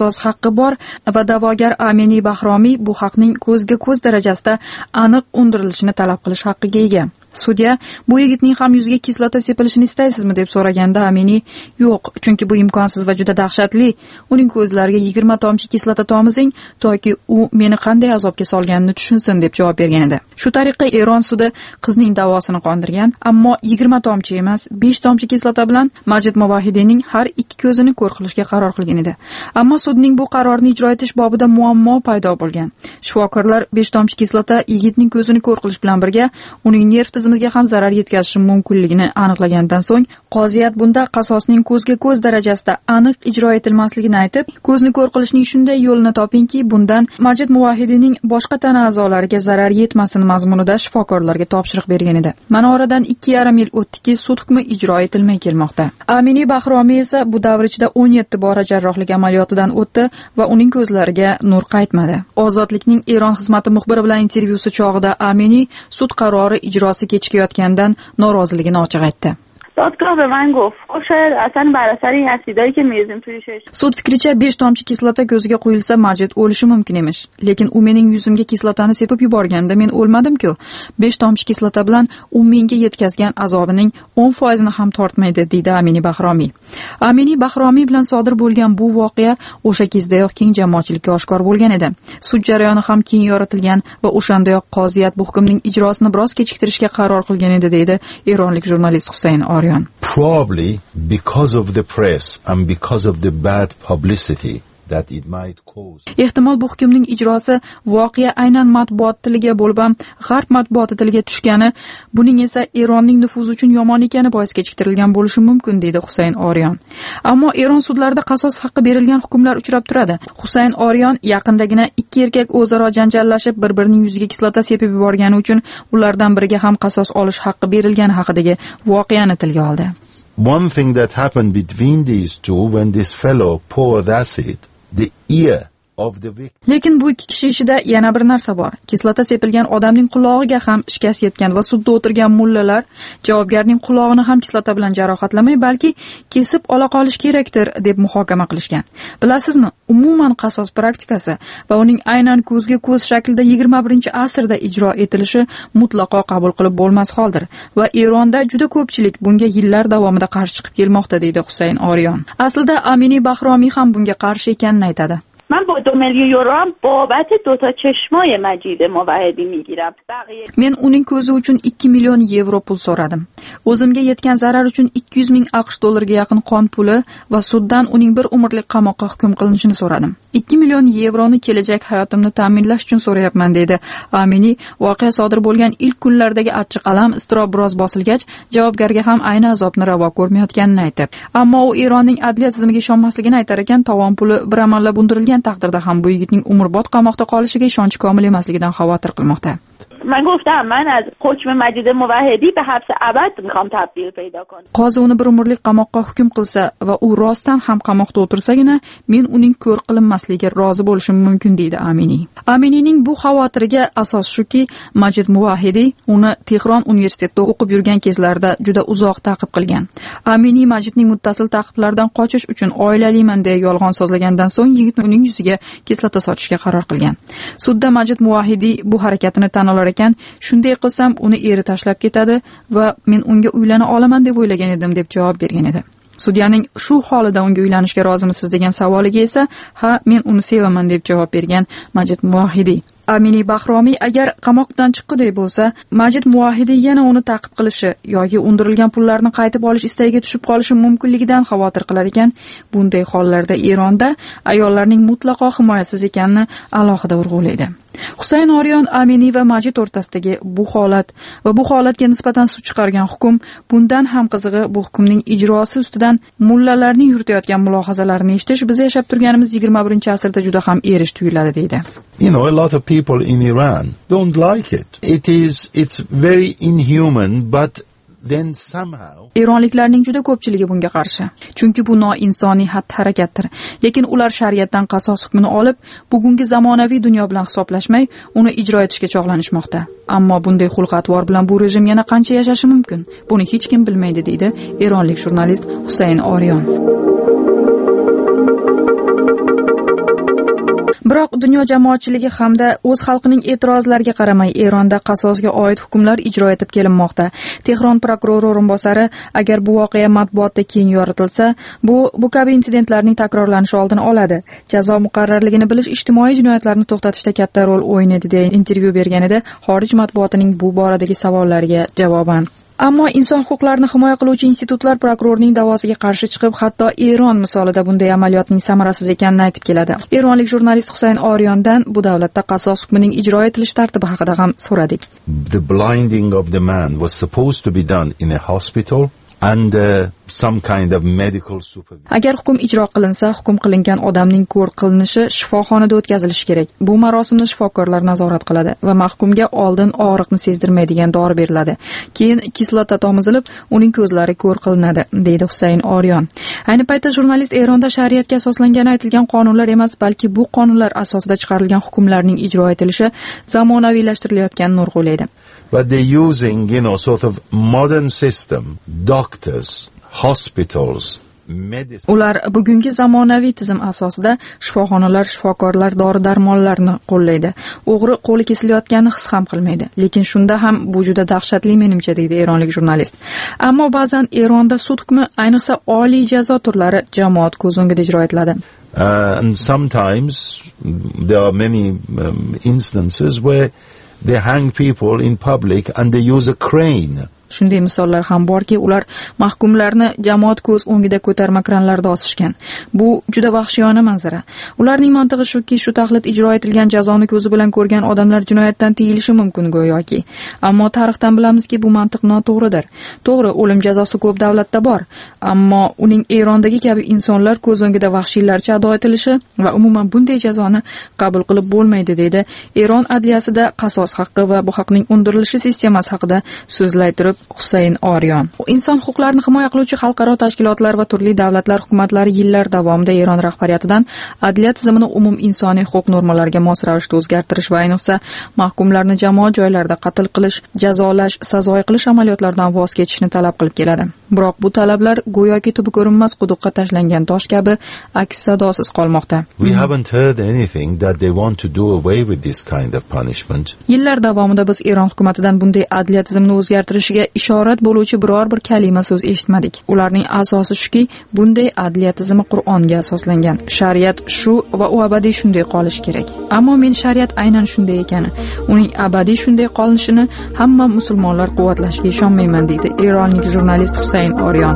so'z haqqi bor va da'vogar Aminiy Bahromiy bu haqning ko'zga ko'z darajasida aniq undirilishini talab qilish haqqiga ega. Sudya bu yigitning ham yuziga kislota sepilishini istaysizmi deb so'raganda Aminiy yo'q, chunki bu imkonsiz va juda dahshatli. Uning ko'zlariga 20 tomchi kislota tomizing toki u meni qanday azobga solganini tushunsin deb javob bergan edi. Shu tariqa Eron sudi qizning da'vosini qondirgan, ammo 20 tomchi emas, 5 tomchi kislota bilan Majid Muvahhidiyning har ikki ko'zini ko'r qilishga qaror qilgan edi. Ammo sudning bu qarorini ijro etish bobida muammo paydo bo'lgan. Shifokorlar 5 tomchi kislota yigitning ko'zini ko'r qilish bilan birga uning nerv tizimiga ham zarar yetkazishi mumkinligini aniqlagandan so'ng qoziyat bunda qasosning ko'zga ko'z darajasida aniq ijro etilmasligini aytib, ko'zni ko'r qilishning shunday yo'lini topingki, bundan Majid Muvahhidiyning boshqa tana a'zolariga zarar yetmasin mazmunida shifokorlarga topshiriq bergan edi. Mana oradan 2,5 yil o'tdiki, sud hukmi ijro etilmay kelmoqda. Aminiy Bahromiy esa bu davr ichida 17 bora jarrohlik amaliyotidan o'tdi va uning ko'zlariga nur qaytmadi. Ozodlikning Eron xizmati muxbiri bilan intervyusi chog'ida Aminiy sud qarori ijrosi kechikayotgandan noroziligini ochiq aytdi. دادگاه به من گفت شاید اصلا بر اثر این اسیدایی که میریزیم توی چشم. Sud fikricha 5 tomchi kislota ko'ziga quyilsa Majid o'lishi mumkin emish. Lekin u mening yuzimga kislotani sepib yuborganda men o'lmadim-ku. 5 tomchi kislota bilan u menga yetkazgan azobining 10% ni ham tortmaydi, deydi Aminiy Bahromiy. Aminiy Bahromiy bilan sodir bo'lgan bu voqea o'sha kezdayoq keng jamoatchilikka oshkor bo'lgan edi. Sud jarayoni ham keng yoritilgan va o'shandayoq qoziyat bu hukmning ijrosini biroz kechiktirishga qaror qilgan edi, deydi eronlik jurnalist Husayn Oryon. Probably because of the press and because of the bad publicity that it might cause. Ehtimol bu hukmning ijrosi voqea aynan matbuot tiliga bo'lib ham g'arb matbuoti tiliga tushgani, buning esa Eronning nufuzi uchun yomon ekani bois kechiktirilgan bo'lishi mumkin, deydi Husayn Oryon. Ammo Eron sudlarida qasos haqqi berilgan hukmlar uchrab turadi. Husayn Oryon yaqindagina ikki erkak o'zaro janjallashib bir-birining yuziga kislota sepib yuborgani uchun ulardan biriga ham qasos olish haqqi berilgani haqidagi voqeani tilga oldi. One thing that happened between these two when this fellow poured acid, the ear of the victim. Lekin bu ikki kishi ishida yana bir narsa bor. Kislota sepilgan odamning qulog'iga ham shikast yetgan va sudda o'tirgan mullalar javobgarning qulog'ini ham kislota bilan jarohatlamay, balki kesib ola qolish kerakdir deb muhokama qilishgan. Bilasizmi, umuman qasos praktikasi va uning aynan ko'zga ko'z shaklida 21-asrda ijro etilishi mutlaqo qabul qilib bo'lmas holdir va Eronda juda ko'pchilik bunga yillar davomida qarshi chiqib kelmoqda, deydi Husayn Oryon. Aslida Aminiy Bahromiy ham bunga qarshi ekanini aytadi. من با 2 میلیون یورو هم بابت 2 تا چشمای مجید موحدی میگیرم. Men uning ko'zi uchun 2 million yevro pul so'radim. O'zimga yetgan zarar uchun 200 ming AQSh dollariga yaqin qon puli va suddan uning bir umrlik qamoqqa hukm qilinishini so'radim. 2 million yevroni kelajak hayotimni ta'minlash uchun so'rayapman, deydi Aminiy. Voqea sodir bo'lgan ilk kunlardagi achchiq alam, iztirob biroz bosilgach, javobgarga ham ayni azobni ravo ko'rmayotganini aytib. Ammo u Eronning adliya tizimiga ishonmasligini aytar ekan, tovon puli bir amallab undirilgan taqdirda ham bu yigitning umrbod qamoqda qolishiga ishonchi komil emasligidan xavotir qilmoqda. من گفتم من از حکم مجید موحدی به حبس ابد میخوام تبدیل پیدا کنم. Qozi uni bir umrlik qamoqqa hukm qilsa va u rostdan ham qamoqda o'tirsagina, men uning ko'r qilinmasligiga rozi bo'lishim mumkin, deydi Aminiy. Aminiyning bu xavotiriga asos shuki, Majid Muvahhidiy uni Tehron universitetida o'qib yurgan kezlarida juda uzoq ta'qib qilgan. Aminiy Majidning muttasil ta'qiblardan qochish uchun oilaliman deya yolg'on so'zlagandan so'ng yigit uning yuziga kislota sochishga qaror qilgan. Sudda Majid Muvahhidiy bu harakatini tan olar ekan, shunday qilsam uni eri tashlab ketadi va men unga uylana olaman deb o'ylagan edim, deb javob bergan edi. Sudyaning shu holida unga uylanishga rozimisiz degan savoliga esa, ha, men uni sevaman deb javob bergan Majid Muvahhidiy. Aminiy Bahromiy agar qamoqdan chiqquday bo'lsa, Majid Muvahhidiy yana uni ta'qib qilishi yoki undirilgan pullarni qaytib olish istagiga tushib qolishi mumkinligidan xavotir qilar ekan, bunday hollarda Eronda ayollarning mutlaqo himoyasiz ekanini alohida urg'ulaydi. Husayn Oryon Aminiy va Majid o'rtasidagi bu holat va bu holatga nisbatan sud chiqargan hukm, bundan ham qizig'i bu hukmning ijrosi ustidan mullalarning yuritayotgan mulohazalarini eshitish biz yashab turganimiz 21-asrda juda ham erish tuyuladi, deydi. You know, a lot of people in Iran don't like it. It's very inhuman, but then somehow Eronliklarning juda ko'pchiligi bunga qarshi. Chunki bu noinsoniy xatti-harakatdir. Lekin ular shariatdan qasos hukmini olib, bugungi zamonaviy dunyo bilan hisoblashmay, uni ijro etishga chog'lanishmoqda. Ammo bunday xulq-atvor bilan bu rejim yana qancha yashashi mumkin? Buni hech kim bilmaydi, deydi eronlik jurnalist Husayn Oryon. Biroq dunyo jamoatchiligi hamda o'z xalqining e'tirozlariga qaramay Eronda qasosga oid hukmlar ijro etib kelinmoqda. Tehron prokurori o'rinbosari agar bu voqea matbuotda keng yoritilsa, bu kabi insidentlarning takrorlanishi oldini oladi. Jazo muqarrarligini bilish ijtimoiy jinoyatlarni to'xtatishda katta rol o'ynaydi deya intervyu berganida xorij matbuotining bu boradagi savollariga javoban. Ammo inson huquqlarini himoya qiluvchi institutlar prokurorning da'vosiga qarshi chiqib, hatto Eron misolida bunday amaliyotning samarasiz ekanini aytib keladi. Eronlik jurnalist Husayn Oriondan bu davlatda qasos hukmining ijro etilish tartibi haqida ham so'radik. The blinding of the man was supposed to be done in a hospital under some kind of medical supervision. Agar hukm ijro qilinsa, hukm qilingan odamning ko'r qilinishi shifoxonada o'tkazilishi kerak. Bu marosimni shifokorlar nazorat qiladi va mahkumga oldin og'riqni sezdirmaydigan dori beriladi. Keyin kislota tomizilib, uning ko'zlari ko'r qilinadi, deydi Husayn Orion. Ayni paytda jurnalist Eronda shariatga asoslangani aytilgan qonunlar emas, balki bu qonunlar asosida chiqarilgan hukmlarning ijro etilishi zamonaviylashtirilganini urg'ulaydi. But they're using, sort of modern system, doctors, hospitals, medicine. Ular bugungi zamonaviy tizim asosida shifoxonalar, shifokorlar, dori-darmonlarni qo'llaydi. O'g'ri qo'li kesilayotganini his ham qilmaydi. Lekin shunda ham bu juda dahshatli menimcha, deydi eronlik jurnalist. Ammo ba'zan Eronda sud hukmi, ayniqsa oliy jazo turlari jamoat ko'z o'ngida ijro etiladi. And sometimes there are many instances where they hang people in public and they use a crane. Shunday misollar ham borki, ular mahkumlarni jamoat ko'z o'ngida ko'tarma kranlarda osishgan. Bu juda vahshiyona manzara. Ularning mantig'i shuki, shu taxlit ijro etilgan jazoni ko'zi bilan ko'rgan odamlar jinoyatdan tiyilishi mumkin go'yoki. Ammo tarixdan bilamizki, bu mantiq noto'g'ridir. To'g'ri, o'lim jazosi ko'p davlatda bor, ammo uning Erondagi kabi insonlar ko'z o'ngida vahshiylarcha ado etilishi va umuman bunday jazoni qabul qilib bo'lmaydi, deydi Eron adliyasida qasos haqqi va bu haqning undirilishi sistemasi haqida so'zlay turib Husayn Orion. Inson huquqlarini himoya qiluvchi xalqaro tashkilotlar va turli davlatlar hukumatlari yillar davomida Eron rahbariyatidan adliya tizimini umum insoniy huquq normalariga mos ravishda o'zgartirish va ayniqsa mahkumlarni jamoat joylarida qatl qilish, jazolash, sazoy qilish amaliyotlaridan voz kechishni talab qilib keladi. Biroq bu talablar go'yoki tubi ko'rinmas quduqqa tashlangan tosh kabi aks sadosiz qolmoqda. We haven't heard anything that they want to do away with this kind of punishment. Yillar davomida biz Eron hukumatidan bunday adliya tizimini o'zgartirishiga ishorat bo'luvchi biror bir kalima so'z eshitmadik. Ularning asosi shuki, bunday adliya tizimi Qur'onga asoslangan. Shariat shu va u abadiy shunday qolishi kerak. Ammo men shariat aynan shunday ekani, uning abadiy shunday qolinishini hamma musulmonlar quvvatlashiga ishonmayman, deydi eronlik jurnalist Husayn Orion.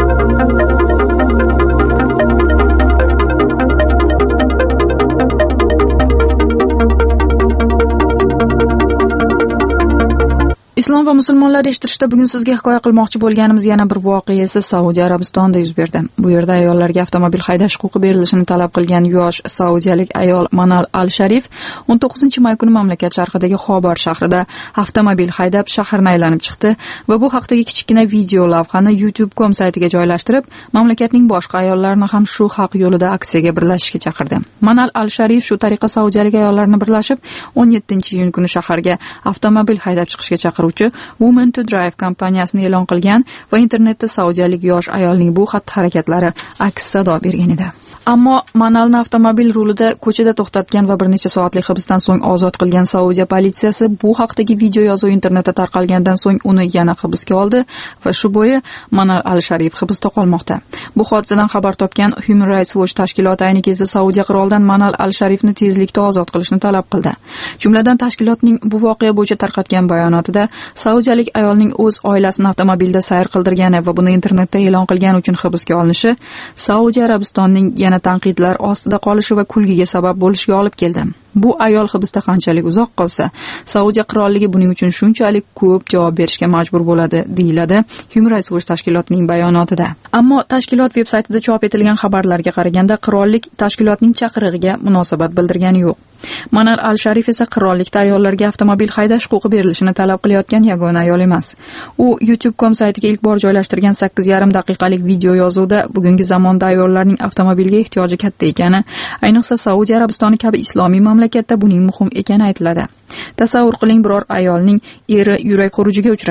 Islom va musulmonlar eshittirishda bugun sizga hikoya qilmoqchi bo'lganimiz yana bir voqea esa Saudiya Arabistonida yuz berdi. Bu yerda ayollarga avtomobil haydash huquqi berilishini talab qilgan yosh saudiyalik ayol Manal Al-Sharif 19-may kuni mamlakat sharqidagi Xobar shahrida avtomobil haydab shaharni aylanib chiqdi va bu haqdagi kichkina video lavhani YouTube.com saytiga joylashtirib, mamlakatning boshqa ayollarini ham shu haq yo'lida aksiyaga birlashishga chaqirdi. Manal Al-Sharif shu tariqa saudiyalik ayollarni birlashib 17-iyun kuni shaharga avtomobil haydab chiqishga chaqirdi. Women to Drive kompaniyasini e'lon qilgan va internetda saudiyalik yosh ayolning bu xatti-harakatlari aks sado bergan edi. Ammo Manalni avtomobil rulida ko'chada to'xtatgan va bir necha soatlik hibsdan so'ng ozod qilgan Saudiya politsiyasi bu haqdagi video yozuv internetda tarqalgandan so'ng uni yana hibsga oldi va shu bo'yi Manal Al-Sharif hibsda qolmoqda. Bu hodisadan xabar topgan Human Rights Watch tashkiloti ayni kezda Saudiya qirolidan Manal Al-Sharifni tezlikda ozod qilishni talab qildi. Jumladan tashkilotning bu voqea bo'yicha tarqatgan bayonotida saudiyalik ayolning o'z oilasini avtomobilda sayr qildirgani va buni internetda e'lon qilgani uchun hibsga olinishi Saudiya Arabistonining yana tanqidlar ostida qolishi va kulgiga sabab bo'lishiga olib keldi. Bu ayol hibsda qanchalik uzoq qolsa, Saudiya qirolligi buning uchun shunchalik ko'p javob berishga majbur bo'ladi, deyiladi Human Rights Watch tashkilotining bayonotida. Ammo tashkilot veb-saytida chop etilgan xabarlarga qaraganda qirollik tashkilotning chaqirig'iga munosabat bildirgani yo'q. Manal Al-Sharif esa qirollikda ayollarga avtomobil haydash huquqi berilishini talab qilayotgan yagona ayol emas. U YouTube.com saytiga ilk bor joylashtirgan 8,5 daqiqalik video yozuvda bugungi zamonda ayollarning avtomobilga ehtiyoji katta ekani, ayniqsa Saudiya Arabistoni kabi islomiy mamlakatda buning muhim ekani aytiladi. Tasavvur qiling, biror ayolning eri yurak xurujiga uchradi.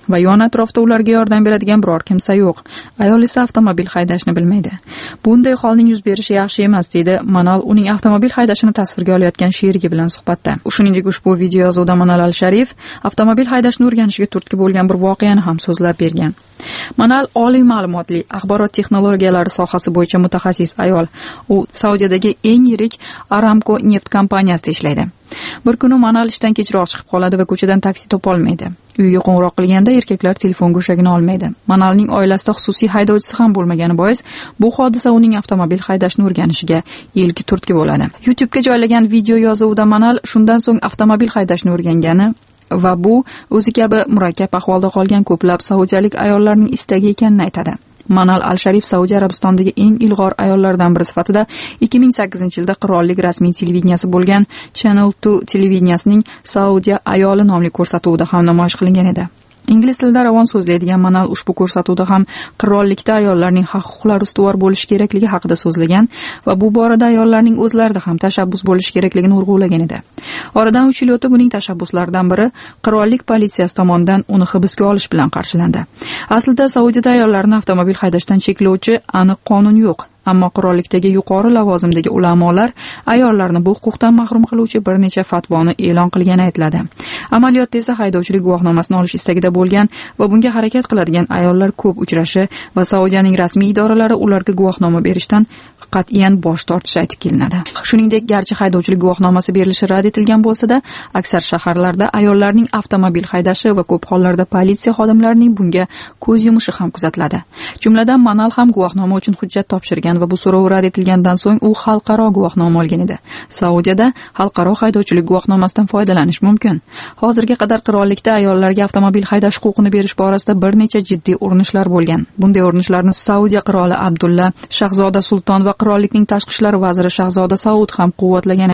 va yon atrofda ularga yordam beradigan biror kimsa yo'q. Ayol esa avtomobil haydashni bilmaydi. Bunday holning yuz berishi yaxshi emas, deydi Manal uning avtomobil haydashini tasvirga olayotgan sherigi bilan suhbatda. Shuningdek, ushbu video yozuvda Manal Al-Sharif avtomobil haydashni o'rganishiga turtki bo'lgan bir voqeani ham so'zlab bergan. Manal oliy ma'lumotli, axborot texnologiyalari sohasi bo'yicha mutaxassis ayol. U Saudiyadagi eng yirik Aramco neft kompaniyasida ishlaydi. Bir kuni Manal ishdan kechroq chiqib qoladi va ko'chadan taksi topolmaydi. Uyga qo'ng'iroq qilganda erkaklar telefon go'shagini olmaydi. Manalning oilasida xususiy haydovchisi ham bo'lmagani bois bu hodisa uning avtomobil haydashni o'rganishiga ilk turtki bo'ladi. YouTube'ga joylagan video yozuvida Manal shundan so'ng avtomobil haydashni o'rgangani va bu o'zi kabi murakkab ahvolda qolgan ko'plab saudiyalik ayollarning istagi ekanini aytadi. Manal Al-Sharif Saudiya Arabistonidagi eng ilg'or ayollardan biri sifatida 2008-yilda qirollik rasmiy televideniyasi bo'lgan Channel 2 televideniyasining Saudiya ayoli nomli ko'rsatuvida ham namoyish qilingan edi. Ingliz tilida ravon so'zlaydigan Manal ushbu ko'rsatuvda ham qirollikda ayollarning haq-huquqlari ustuvor bo'lishi kerakligi haqida so'zlagan va bu borada ayollarning o'zlarida ham tashabbus bo'lishi kerakligini urg'ulagan edi. Oradan 3 yil o'tib uning tashabbuslaridan biri qirollik politsiyasi tomonidan uni hibsga olish bilan qarshilandi. Aslida Saudiyada ayollarni avtomobil haydashdan cheklovchi aniq qonun yo'q. Ammo qirollikdagi yuqori lavozimdagi ulamolar ayollarni bu huquqdan mahrum qiluvchi bir necha fatvoni e'lon qilgani aytiladi. Amaliyotda esa haydovchilik guvohnomasini olish istagida bo'lgan va bunga harakat qiladigan ayollar ko'p uchrashi va Saudiyaning rasmiy idoralari ularga guvohnoma berishdan qat'iyan bosh tortishi aytib kelinadi. Shuningdek, garchi haydovchilik guvohnomasi berilishi rad etilgan bo'lsa-da, aksar shaharlarda ayollarning avtomobil haydashi va ko'p hollarda politsiya xodimlarining bunga ko'z yumishi ham kuzatiladi. Jumladan Manal ham guvohnoma uchun hujjat topshirgan va bu so'rov rad etilgandan so'ng u xalqaro guvohnoma olgan edi. Saudiyada xalqaro haydovchilik guvohnomasidan foydalanish mumkin. Hozirga qadar qirollikda ayollarga avtomobil haydash huquqini berish borasida bir necha jiddiy urinishlar bo'lgan. Bunday urinishlarni Saudiya qiroli Abdulla, Shahzoda Sulton va qirollikning tashqi ishlar vaziri Shahzoda Saud ham quvvatlagan.